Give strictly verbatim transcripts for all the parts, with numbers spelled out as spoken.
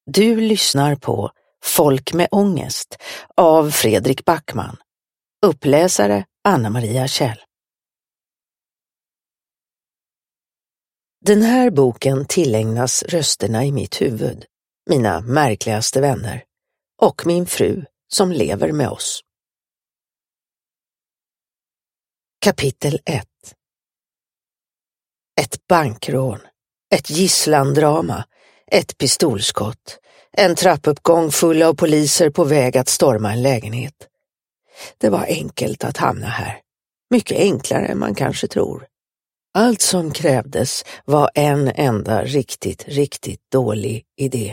Du lyssnar på Folk med ångest av Fredrik Backman. Uppläsare Anna-Maria Kjell. Den här boken tillägnas rösterna i mitt huvud, mina märkligaste vänner och min fru som lever med oss. Kapitel ett. Ett bankrån, ett gisslandrama, ett pistolskott, en trappuppgång full av poliser på väg att storma en lägenhet. Det var enkelt att hamna här, mycket enklare än man kanske tror. Allt som krävdes var en enda riktigt, riktigt dålig idé.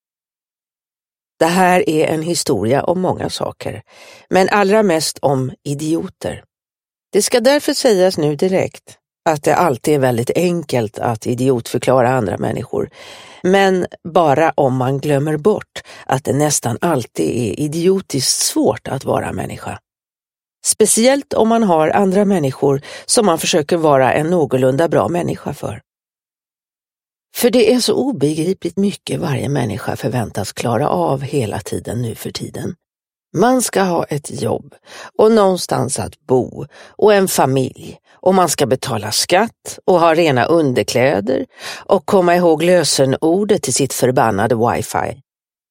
Det här är en historia om många saker, men allra mest om idioter. Det ska därför sägas nu direkt att det alltid är väldigt enkelt att idiotförklara andra människor, men bara om man glömmer bort att det nästan alltid är idiotiskt svårt att vara människa. Speciellt om man har andra människor som man försöker vara en någorlunda bra människa för. För det är så obegripligt mycket varje människa förväntas klara av hela tiden nu för tiden. Man ska ha ett jobb och någonstans att bo och en familj, och man ska betala skatt och ha rena underkläder och komma ihåg lösenordet till sitt förbannade wifi.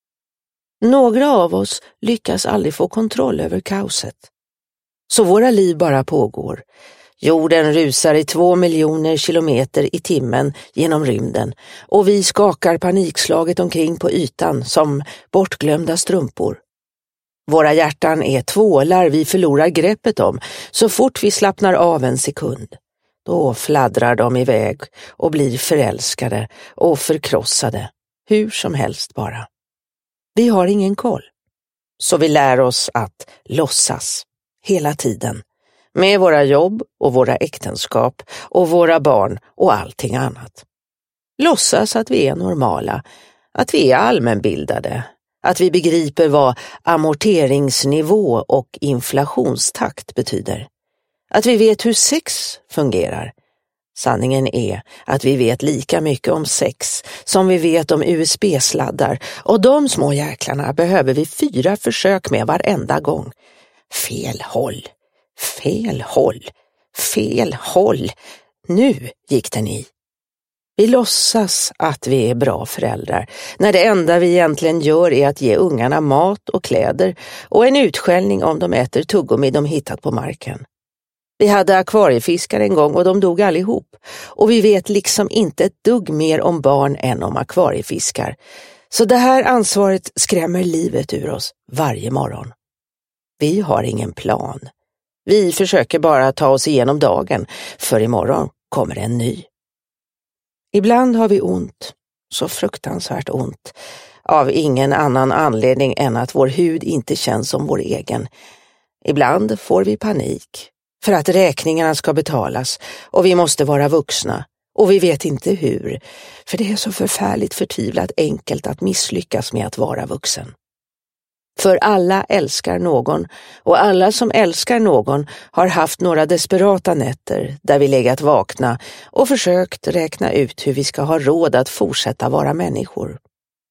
Några av oss lyckas aldrig få kontroll över kaoset. Så våra liv bara pågår. Jorden rusar i två miljoner kilometer i timmen genom rymden och vi skakar panikslaget omkring på ytan som bortglömda strumpor. Våra hjärtan är tvålar vi förlorar greppet om så fort vi slappnar av en sekund. Då fladdrar de iväg och blir förälskade och förkrossade, hur som helst bara. Vi har ingen koll, så vi lär oss att låtsas hela tiden med våra jobb och våra äktenskap och våra barn och allting annat. Låtsas att vi är normala, att vi är allmänbildade, att vi begriper vad amorteringsnivå och inflationstakt betyder. Att vi vet hur sex fungerar. Sanningen är att vi vet lika mycket om sex som vi vet om U S B-sladdar, och de små jäklarna behöver vi fyra försök med varenda gång. Fel håll, fel håll, fel håll. Nu gick den i. Vi låtsas att vi är bra föräldrar, när det enda vi egentligen gör är att ge ungarna mat och kläder och en utskällning om de äter tuggummi de hittat på marken. Vi hade akvariefiskar en gång och de dog allihop, och vi vet liksom inte ett dugg mer om barn än om akvariefiskar. Så det här ansvaret skrämmer livet ur oss varje morgon. Vi har ingen plan. Vi försöker bara ta oss igenom dagen, för imorgon kommer en ny. Ibland har vi ont, så fruktansvärt ont, av ingen annan anledning än att vår hud inte känns som vår egen. Ibland får vi panik, för att räkningarna ska betalas och vi måste vara vuxna, och vi vet inte hur, för det är så förfärligt förtvivlat enkelt att misslyckas med att vara vuxen. För alla älskar någon, och alla som älskar någon har haft några desperata nätter där vi legat vakna och försökt räkna ut hur vi ska ha råd att fortsätta vara människor.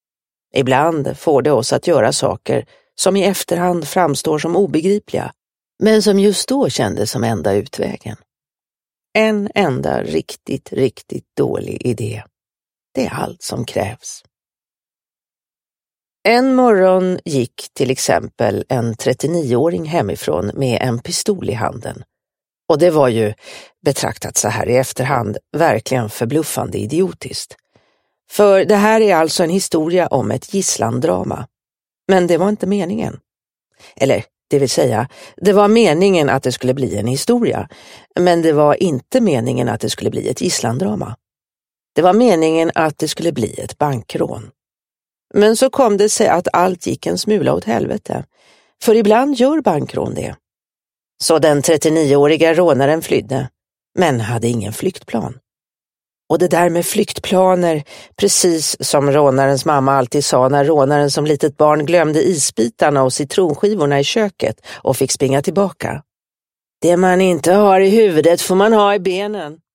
Ibland får det oss att göra saker som i efterhand framstår som obegripliga, men som just då kändes som enda utvägen. En enda riktigt, riktigt dålig idé. Det är allt som krävs. En morgon gick till exempel en trettionioåring hemifrån med en pistol i handen. Och det var ju, betraktat så här i efterhand, verkligen förbluffande idiotiskt. För det här är alltså en historia om ett gisslandrama. Men det var inte meningen. Eller, det vill säga, det var meningen att det skulle bli en historia. Men det var inte meningen att det skulle bli ett gisslandrama. Det var meningen att det skulle bli ett bankrån. Men så kom det sig att allt gick en smula åt helvete. För ibland gör bankrån det. Så den trettionioåriga rånaren flydde, men hade ingen flyktplan. Och det där med flyktplaner, precis som rånarens mamma alltid sa när rånaren som litet barn glömde isbitarna och citronskivorna i köket och fick springa tillbaka. Det man inte har i huvudet får man ha i benen.